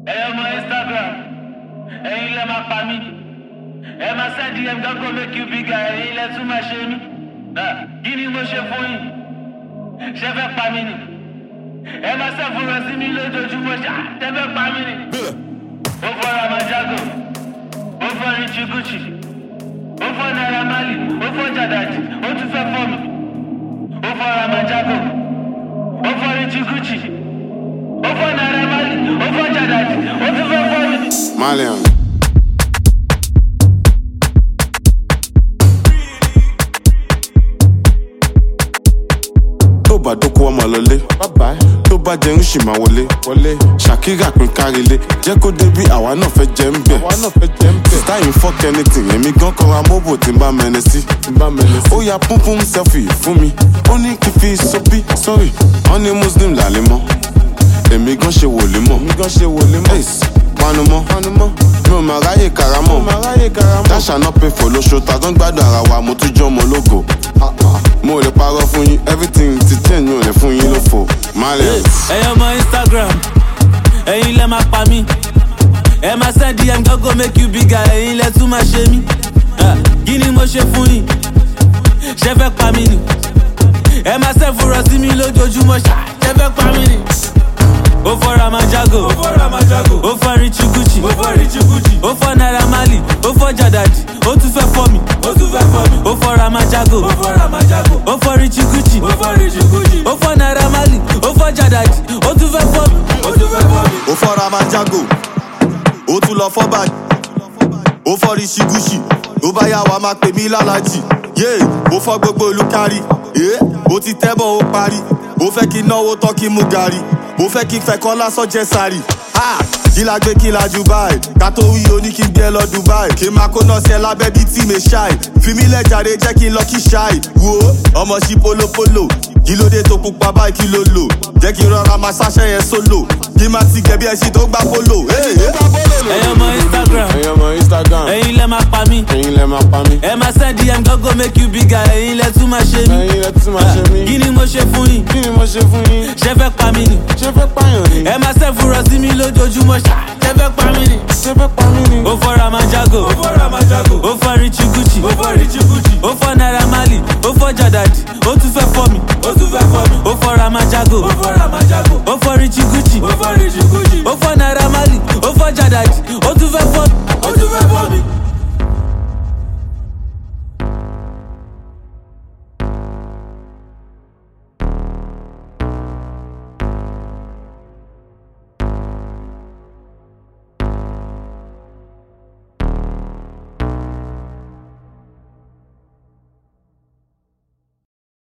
ọmọ Instagram, ẹ̀yin lẹ máa pa mí. Ẹ máa send DM go make you bigger, ẹ̀yin lẹ tún máa ṣe mí. Kí ni mo ṣe fún yín? Ṣé fẹ́ pa mí ni? Ẹ máa ṣẹ́fúnra sí mi lójoojúmọ́, ṣé fẹ́ pa mí ni? Ó fọ́ Ramajago, ó fọ́ Richie Gucci, ó fọ́ Naira Marley, ó fọ́ Jadaji, ó tún fẹ́ fọ́ mi. Ó fọ́ Ramajago, ó fọ́ Richie Gucci, ó fọ́ Naira Marley, ó fọ́ Jadaji, ó tún fẹ́ fọ́ mi. Malian. Tó bá dóko ọmọ lọlé, tó bá jẹun ṣì máa wọlé. Shakira pín kárílé, jẹ́ kó dé bí àwa náà fẹ́ jẹ́ ń bẹ̀. Sista yìí fuck anything, èmi gan kọ́ra mobò tí ń bá mẹ́nẹ sí. Ó ya púnpún selfie fún mi, ó ní kí fi sopi, sorry. Wọ́n ní Muslim làlẹ́ mọ́, èmi gan ṣe wòlé mọ́. Ace, panumọ́, mi ò máa ráyè karamọ́. Dáṣà náà pay for lóṣù, tàdán gbádùn ara wa, mo tún jọ́ ọmọ ológo. Mo lè parọ́ fún yín, everything ti change, mi ò lè fún yín lófo. Malian. Ẹ̀yin ọmọ Instagram, ẹ̀yin lẹ máa pa mí. Ẹ máa send DM go make you bigger, ẹ̀yin lẹ tún máa ṣe mí. Kí ni mo ṣe fún yín? Ṣé fẹ́ pa mí ni? Ẹ máa ṣẹ́fúnra sí mi lójoojúmọ́, ṣé fẹ́ pa mí ni? Ó fọ́ Ramajago, ó fọ́ Richie Gucci, ó fọ́ Naira Marley, ó fọ́ Jadaji, ó tún fẹ́ fọ́ mi. Ó fọ́ Ramajago, ó fọ́ Richie Gucci, ó fọ́ Naira Marley, ó fọ́ Jadaji, ó tún fẹ́ fọ́ mi. Ó fọ́ Ramajago, ó tún lọ fọ́ báyìí. Ó fọ́ Richie Gucci, ó bá yá wa máa pè mí lálàjì. Ó fọ́ gbogbo ìlú kárí, ó ti tẹ́bọ̀ ó parí. Ó fẹ́ kí náwó tán kí mú gàrí. Ó fẹ́ kí fẹ́ kọ́ lásán jẹ́ sáré. Kí la gbé kí la jù báyìí. Ká tó wí oní kí gbé lọ Dubai. Kí máa kó náà sí ẹ lábẹ́ bíi tí mi ṣáì. Fi mí lẹ́jàre jẹ́ kí n lọ kí ṣáì. Wo ọmọ sí polopolo. Kí ló dé tó pupa báyìí kí ló lò? Jẹ́ kí n rọra máa ṣáṣẹ́ yẹn sólò. Kí máa ti gẹ̀ bí ẹṣin tó gbá polo. Ẹ̀yin ọmọ Instagram, ẹ̀yin lẹ máa pa mí. Ẹ máa send DM go make you bigger, ẹ̀yin lẹ tún máa ṣe mí. Kí ni mo ṣe fún yín? Ṣé fẹ́ pa mí ni? Ẹ máa ṣẹ́fúnra sí mi lójoojúmọ́, ṣé fẹ́ pa mí ni? Ó fọ́ Ramajago, ó fọ́ Richie Gucci, ó fọ́ Naira Marley, ó fọ́ Jadaji, ó tún fẹ́ fọ́ mi. Ó fọ́ Ramajago, ó fọ́ Richie Gucci, ó fọ́ Naira